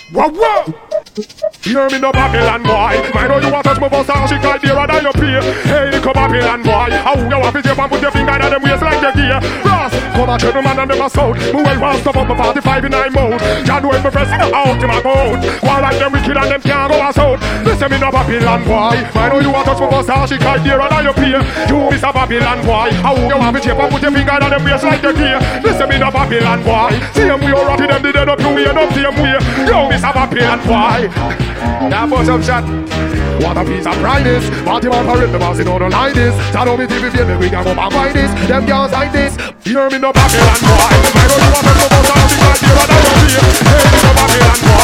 Whoa, whoa! Hear me no Babylon boy. I know you want touch my boss, she can't hear her than your peer. Hey, little Babylon boy. How you want to tape and put your finger in them waist like your gear? Ross, come a gentleman and never sold. Move well fast up on my 45 in 9 mode. Can't do it for pressing out in my mode. While like them wicked and them can't go us out. Listen me no Babylon boy. I know you want touch my boss, she can't hear her than your peer. You Mr. Babylon boy. How you want to tape and put your finger in them waist like your gear? Listen me no Babylon boy. See them we are rocky, them did end up you way and up same way. Yo Mr. Babylon boy. That was some shot. What a piece of pride is. Party man parade, the boss in order like this. Tell me TV baby, we can go back by this. Them girls like this. Hear me no Babylon boy. I know you want to go outside, because you're not a Hey, no Babylon boy.